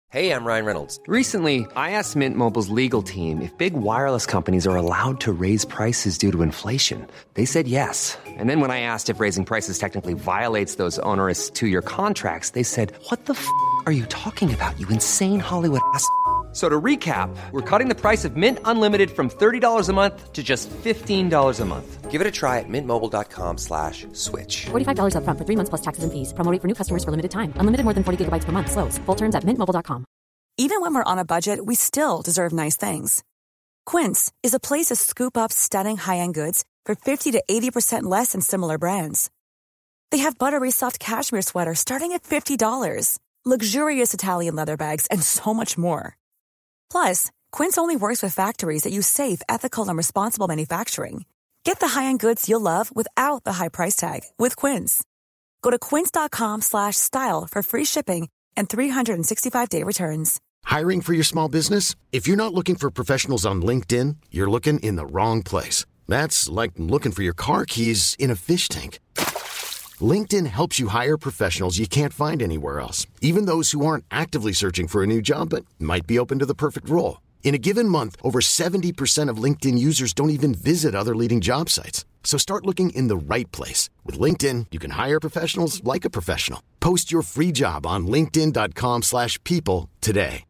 Hey, I'm Ryan Reynolds. Recently, I asked Mint Mobile's legal team if big wireless companies are allowed to raise prices due to inflation. They said yes. And then when I asked if raising prices technically violates those onerous two-year contracts, they said, "What the f*** are you talking about, you insane Hollywood ass?" So to recap, we're cutting the price of Mint Unlimited from $30 a month to just $15 a month. Give it a try at mintmobile.com/switch. $45 up front for 3 months plus taxes and fees. Promo rate for new customers for limited time. Unlimited more than 40 gigabytes per month. Slows full terms at mintmobile.com. Even when we're on a budget, we still deserve nice things. Quince is a place to scoop up stunning high-end goods for 50 to 80% less than similar brands. They have buttery soft cashmere sweaters starting at $50, luxurious Italian leather bags, and so much more. Plus, Quince only works with factories that use safe, ethical, and responsible manufacturing. Get the high-end goods you'll love without the high price tag with Quince. Go to quince.com/style for free shipping and 365-day returns. Hiring for your small business? If you're not looking for professionals on LinkedIn, you're looking in the wrong place. That's like looking for your car keys in a fish tank. LinkedIn helps you hire professionals you can't find anywhere else, even those who aren't actively searching for a new job but might be open to the perfect role. In a given month, over 70% of LinkedIn users don't even visit other leading job sites. So start looking in the right place. With LinkedIn, you can hire professionals like a professional. Post your free job on linkedin.com/people today.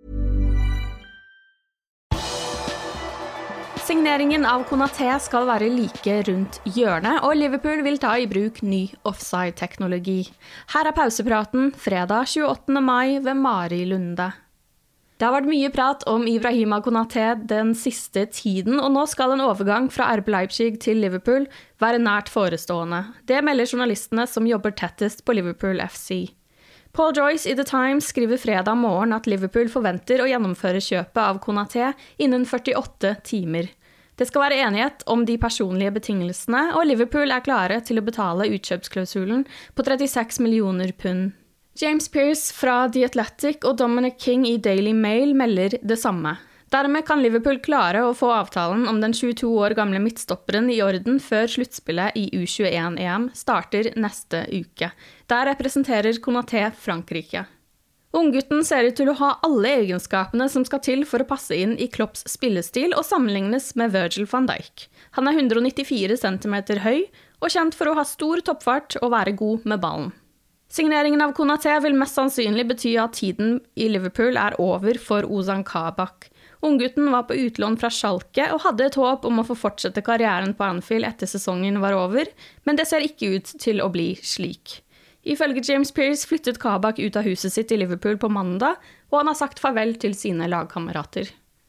Signeringen av Konaté skal være like rundt hjørnet, og Liverpool vil ta i bruk ny offside-teknologi. Her er pausepraten fredag 28. mai ved Mari Lunde. Det har vært mye prat om Ibrahima Konaté den siste tiden, og nå skal en overgang fra RB Leipzig til Liverpool være nært forestående. Det melder journalistene som jobber tettest på Liverpool FC. Paul Joyce i The Times skriver fredag morgen at Liverpool forventer å gjennomføre kjøpet av Konaté innen 48 timer. Det skal være enighet om de personlige betingelsene, og Liverpool er klare til å betale utkjøpsklausulen på 36 millioner pund. James Pearce fra The Athletic og Dominic King i Daily Mail melder det samme. Dermed kan Liverpool klare å få avtalen om den 22 år gamle midtstopperen i orden før sluttspillet i U21-EM starter neste uke. Der representerer Konaté Frankrike. Unggutten ser ut til å ha alle egenskapene som skal til for å passe inn i Klopps spillestil og sammenlignes med Virgil van Dijk. Han er 194 cm høy og kjent for å ha stor toppfart og være god med ballen. Signeringen av Konaté vil mest sannsynlig bety at tiden i Liverpool er over for Ozan Kabak. Unggutten var på utlån fra Schalke og hadde et håp om å få fortsette karrieren på Anfield etter sesongen var over, men det ser ikke ut til å bli slik. Ifølge James Pearce flyttet Kabak ut av huset sitt i Liverpool på mandag, og han har sagt farvel til sine lagkamerater.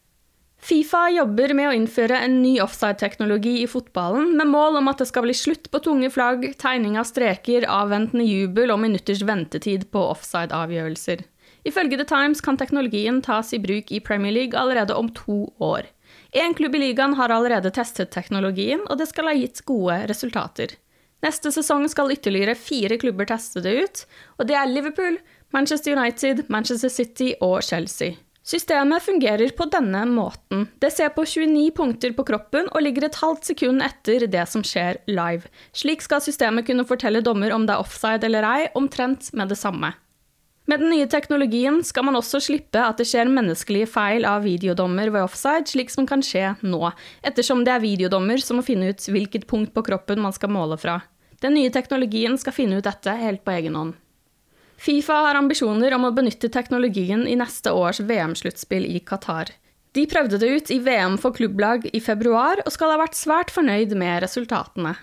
FIFA jobber med å innføre en ny offside-teknologi i fotballen, med mål om at det skal bli slutt på tunge flagg, tegning av streker, avventende jubel og minutters ventetid på offside-avgjørelser. Ifølge The Times kan teknologien tas i bruk i Premier League allerede om 2 år. En klubb i ligaen har allerede testet teknologien, og det skal ha gitt gode resultater. Neste sesong skal ytterligere 4 klubber teste det ut, og det er Liverpool, Manchester United, Manchester City og Chelsea. Systemet fungerer på denne måten. Det ser på 29 punkter på kroppen og ligger et halvt sekund etter det som skjer live. Slik skal systemet kunne fortelle dommer om det er offside eller ei, omtrent med det samme. Med den nye teknologien skal man også slippe at det skjer menneskelige feil av videodommer ved offside, slik som kan skje nå, ettersom det er videodommer som må finne ut hvilket punkt på kroppen man skal måle fra. Den nye teknologien skal finne ut dette helt på egen hånd. FIFA har ambisjoner om å benytte teknologien i neste års VM-sluttspill i Qatar. De prøvde det ut i VM for klubblag i februar og skal ha vært svært fornøyd med resultatene.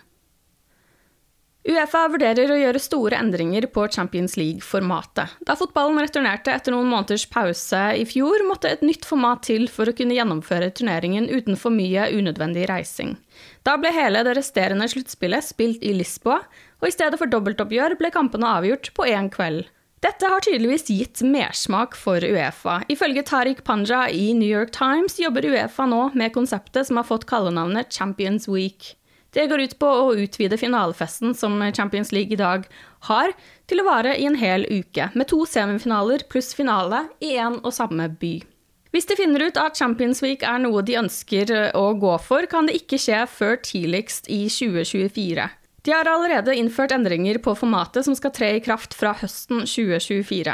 UEFA vurderer å gjøre store endringer på Champions League-formatet. Da fotballen returnerte etter noen måneders pause i fjor, måtte et nytt format til for å kunne gjennomføre turneringen uten for mye unødvendig reising. Da ble hele det resterende sluttspillet spilt i Lisboa, og i stedet for dobbeltoppgjør ble kampene avgjort på en kveld. Dette har tydeligvis gitt mersmak for UEFA. Ifølge Tariq Panja i New York Times jobber UEFA nå med konseptet som har fått kallenavnet Champions Week. Det går ut på å utvide finalefesten som Champions League i dag har, til å vare i en hel uke, med 2 semifinaler pluss finale i en og samme by. Hvis de finner ut at Champions Week er noe de ønsker å gå for, kan det ikke skje før tidligst i 2024. De har allerede innført endringer på formatet som skal tre i kraft fra høsten 2024.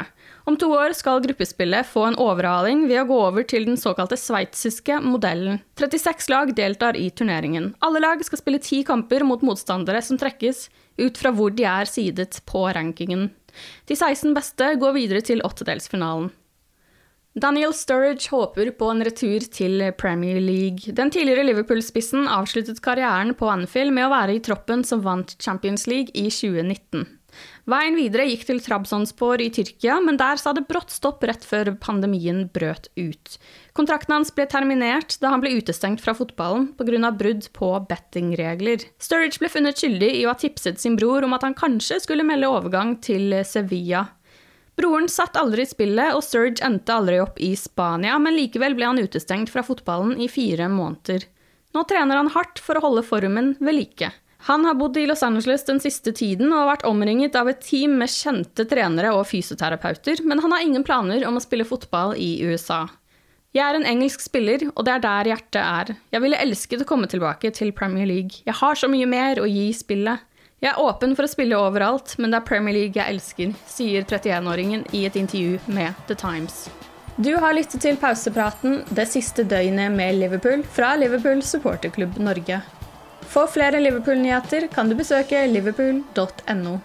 Om 2 år skal gruppespillet få en overhaling ved å gå over til den såkalte sveitsiske modellen. 36 lag deltar i turneringen. Alle lag skal spille 10 kamper mot motstandere som trekkes ut fra hvor de er sidet på rankingen. De 16 beste går videre til åttedelsfinalen. Daniel Sturridge håper på en retur til Premier League. Den tidligere Liverpool-spissen avsluttet karrieren på Anfield med å være i troppen som vant Champions League i 2019. Veien videre gikk til Trabzonspor i Tyrkia, men der sa det brått stopp rett før pandemien brøt ut. Kontrakten hans ble terminert da han ble utestengt fra fotballen på grunn av brudd på bettingregler. Sturridge ble funnet skyldig i å ha tipset sin bror om at han kanskje skulle melde overgang til Sevilla. Broren satt aldri i spillet, og Sturridge endte aldri opp i Spania, men likevel ble han utestengt fra fotballen i 4 måneder. Nå trener han hardt for å holde formen ved like. Han har bodd i Los Angeles den siste tiden og har vært omringet av et team med kjente trenere og fysioterapeuter, men han har ingen planer om å spille fotball i USA. Jeg er en engelsk spiller, og det er der hjertet er. Jeg ville elsket å komme tilbake til Premier League. Jeg har så mye mer å gi spillet. Jeg er åpen for å spille overalt, men det er Premier League jeg elsker, sier 31-åringen i et intervju med The Times. Du har lyttet til pausepraten det siste døgnet med Liverpool fra Liverpool Supporterklubb Norge. For flere Liverpool-nyheter kan du besøke liverpool.no.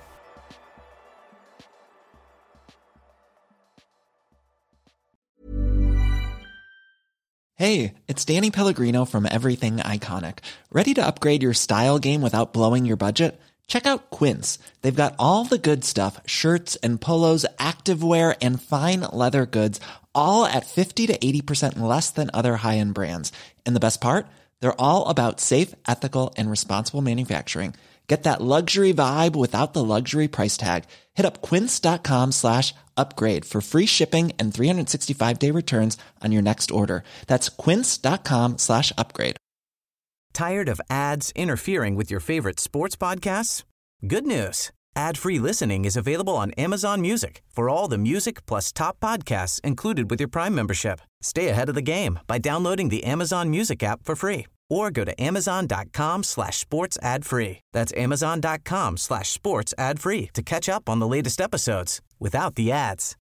Hey, it's Danny Pellegrino from Everything Iconic. Ready to upgrade your style game without blowing your budget? Check out Quince. They've got all the good stuff, shirts and polos, activewear, and fine leather goods, all at 50 to 80% less than other high-end brands. And the best part? They're all about safe, ethical, and responsible manufacturing. Get that luxury vibe without the luxury price tag. Hit up quince.com/upgrade for free shipping and 365-day returns on your next order. That's quince.com/upgrade. Tired of ads interfering with your favorite sports podcasts? Good news. Ad-free listening is available on Amazon Music for all the music plus top podcasts included with your Prime membership. Stay ahead of the game by downloading the Amazon Music app for free or go to amazon.com/sports ad-free. That's amazon.com/sports ad-free to catch up on the latest episodes without the ads.